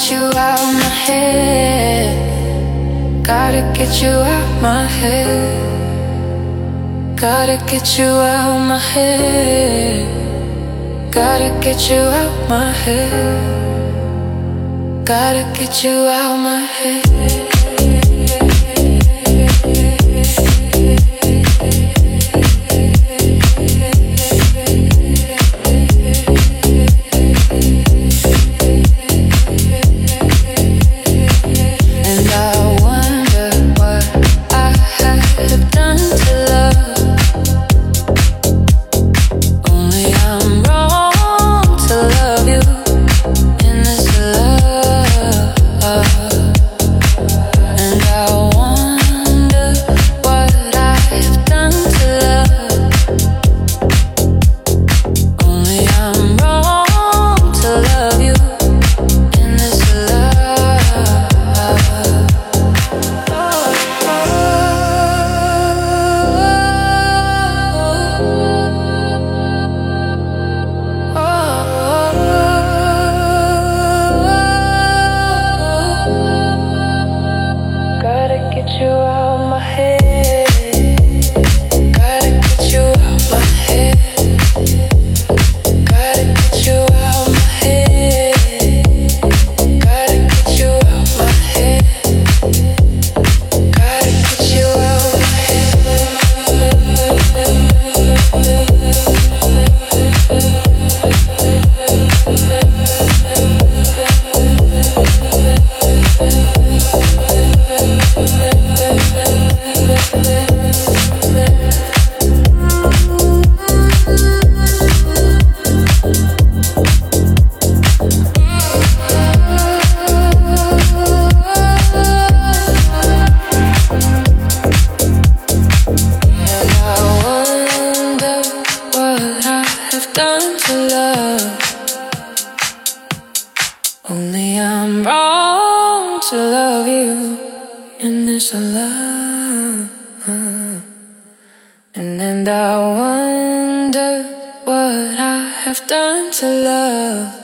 get you out my head. Gotta get you out my head. Gotta get you out my head. Gotta get you out my head. Gotta get you out my head. Only I'm wrong to love you in this love. And I wonder what I have done to love.